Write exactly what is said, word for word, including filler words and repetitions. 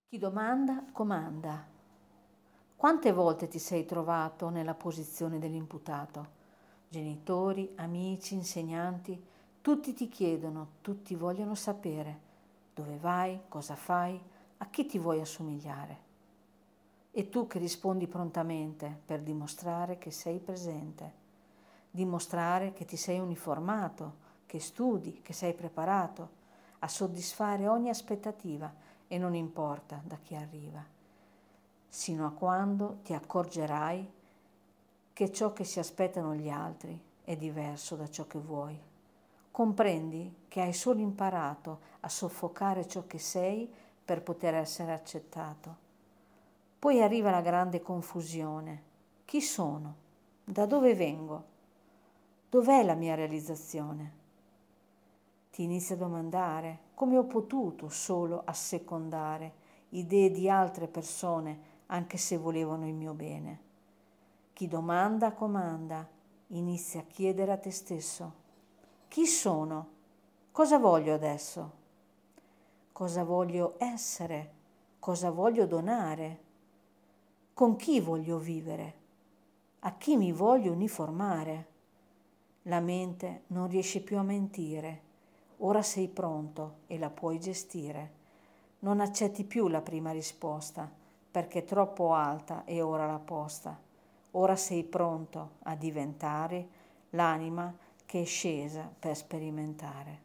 Chi domanda, comanda. Quante volte ti sei trovato nella posizione dell'imputato? Genitori, amici, insegnanti, tutti ti chiedono, tutti vogliono sapere dove vai, cosa fai, a chi ti vuoi assomigliare. E tu che rispondi prontamente per dimostrare che sei presente, dimostrare che ti sei uniformato, che studi, che sei preparato a soddisfare ogni aspettativa e non importa da chi arriva, sino a quando ti accorgerai che ciò che si aspettano gli altri è diverso da ciò che vuoi. Comprendi che hai solo imparato a soffocare ciò che sei per poter essere accettato. Poi arriva la grande confusione. Chi sono? Da dove vengo? Dov'è la mia realizzazione? Ti inizi a domandare come ho potuto solo assecondare idee di altre persone anche se volevano il mio bene. Chi domanda comanda, inizia a chiedere a te stesso: chi sono? Cosa voglio adesso? Cosa voglio essere? Cosa voglio donare? Con chi voglio vivere? A chi mi voglio uniformare? La mente non riesce più a mentire. Ora sei pronto e la puoi gestire. Non accetti più la prima risposta perché è troppo alta e ora la posta. Ora sei pronto a diventare l'anima che è scesa per sperimentare.